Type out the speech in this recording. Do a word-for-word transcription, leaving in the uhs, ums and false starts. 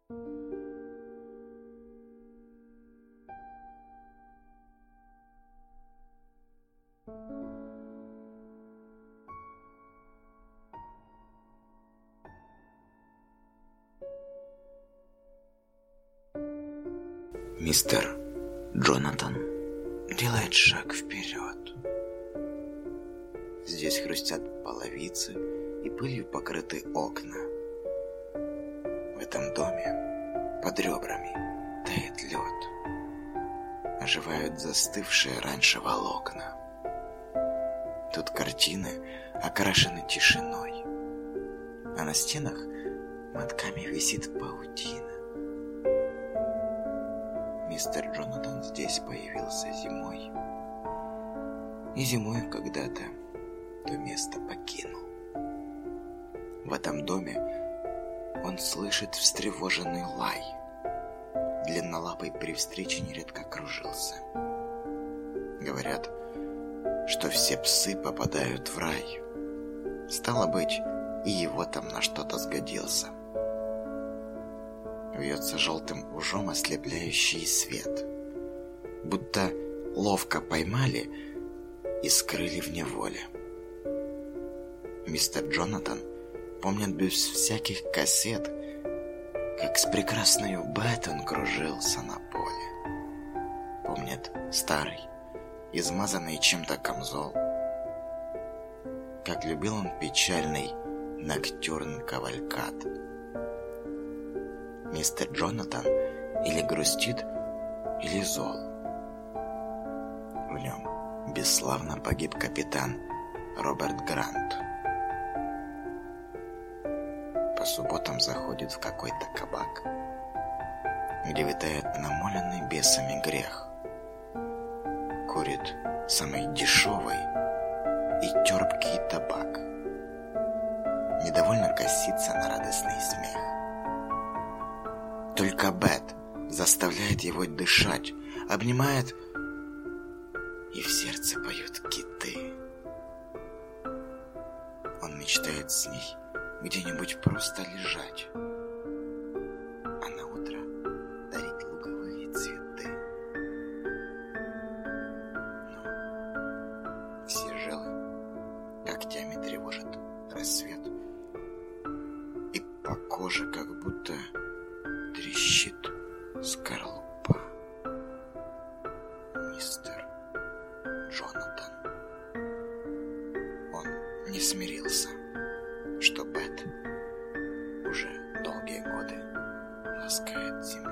Мистер Джонатан делает шаг вперед. Здесь хрустят половицы и пылью покрыты окна. В этом доме под ребрами тает лед. Оживают застывшие раньше волокна. Тут картины окрашены тишиной, а на стенах мотками висит паутина. Мистер Джонатан здесь появился зимой, и зимой когда-то то место покинул. В этом доме он слышит встревоженный лай. Длиннолапый при встрече нередко кружился. Говорят, что все псы попадают в рай. Стало быть, и его там на что-то сгодился. Вьется желтым ужом ослепляющий свет, будто ловко поймали и скрыли в неволе. Мистер Джонатан помнит без всяких кассет, как с прекрасною Бет он кружился на поле. Помнит старый, измазанный чем-то камзол, как любил он печальный ноктюрн кавалькад. Мистер Джонатан или грустит, или зол. В нем бесславно погиб капитан Роберт Грант. По субботам заходит в какой-то кабак, где витает намоленный бесами грех. Курит самый дешевый и терпкий табак. Недовольно косится на радостный смех. Только Бет заставляет его дышать, обнимает, и в сердце поют киты. Он мечтает с ней где-нибудь просто лежать, а на утро дарить луговые цветы. Но все жилы когтями тревожат рассвет, и по коже как будто трещит скорлупа. Мистер Джонатан. Он не смирился, что Бет уже долгие годы ласкает землю.